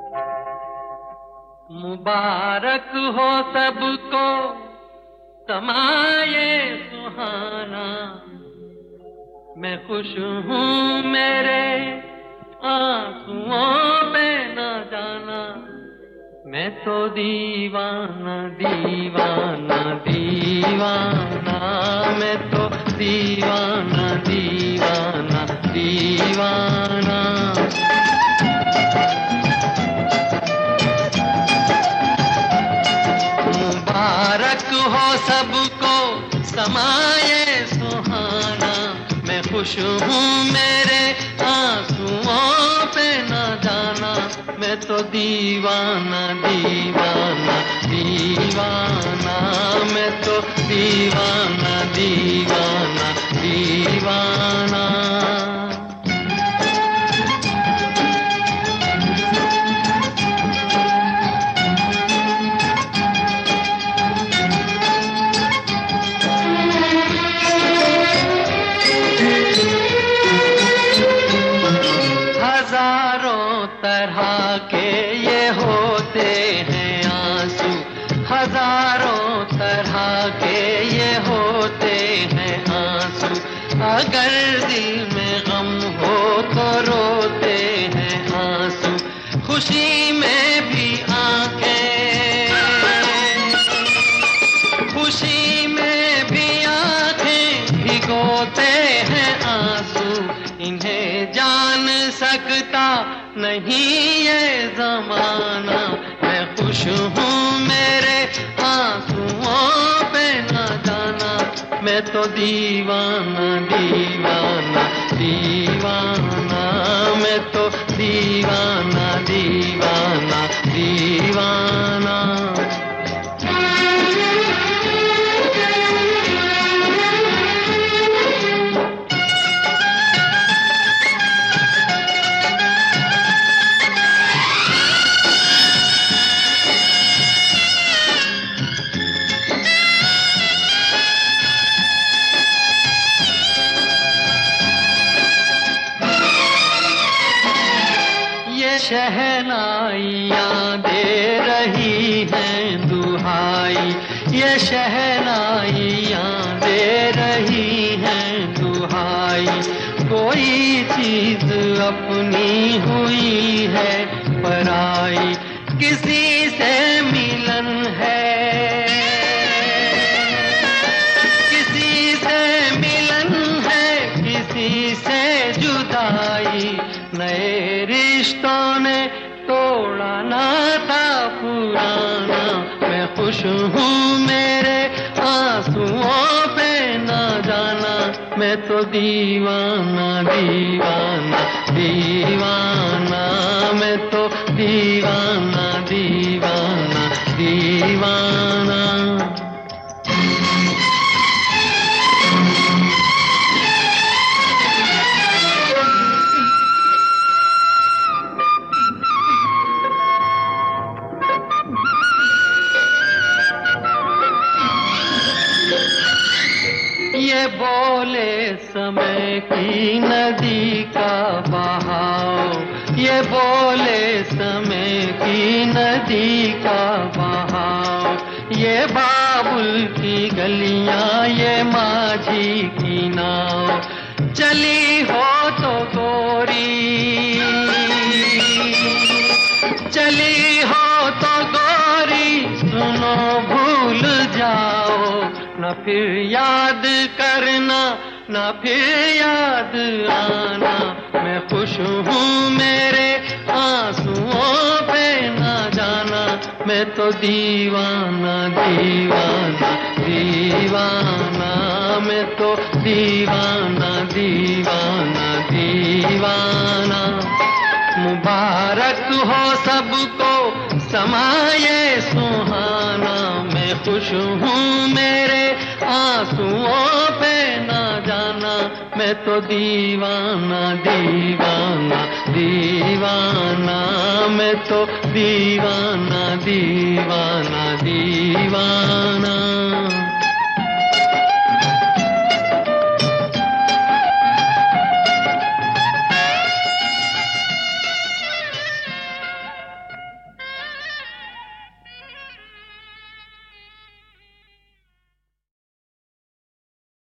मुबारक हो सबको समाये सुहाना, मैं खुश हूँ मेरे आंसुओं पे न जाना, मैं तो दीवाना दीवाना दीवाना, मैं तो दीवाना दीवाना दीवाना। मुबारक हो सबको समाये सुहाना, मैं खुश हूँ मेरे आंसुओं पे न जाना, मैं तो दीवाना दीवाना दीवाना, मैं तो दीवाना दीवाना दीवाना। हजारों तरह के ये होते हैं आंसू, हजारों तरह के ये होते हैं आंसू, अगर दिल में गम हो तो रोते हैं आंसू, खुशी में भी आंखें, खुशी में भी आंखें भिगोते हैं आंसू, इन्हें जान सकता नहीं ये जमाना, मैं खुश हूँ मेरे आंसुओं पे न जाना, मैं तो दीवाना दीवाना दीवाना, मैं तो दीवाना दीवाना दीवाना। शहनाइयाँ दे रही हैं दुहाई, ये शहनाइयाँ दे रही हैं दुहाई, कोई चीज अपनी हुई है पराई, किसी से मिलन है, किसी से मिलन है, किसी से जुदाई, नए रिश्तों ने तोड़ा नाता पुराना, मैं खुश हूँ मेरे आंसुओं पे न जाना, मैं तो दीवाना दीवाना दीवाना, मैं तो दीवाना दीवाना दीवाना। ये बोले समय की नदी का बहाव, ये बोले समय की नदी का बहाव, ये बाबुल की गलियां, ये माझी की नाव, चली हो तो गोरी, चली हो तो गोरी, सुनो भूल जाओ, न फिर याद करना, न फिर याद आना, मैं खुश हूँ मेरे आंसुओं पे न जाना, मैं तो दीवाना दीवाना दीवाना, मैं तो दीवाना दीवाना दीवाना। मुबारक हो सबको समाये सुहाना, मैं खुश हूँ मेरे आंसुओं पे न जाना, मैं तो दीवाना दीवाना दीवाना, मैं तो दीवाना दीवाना दीवाना।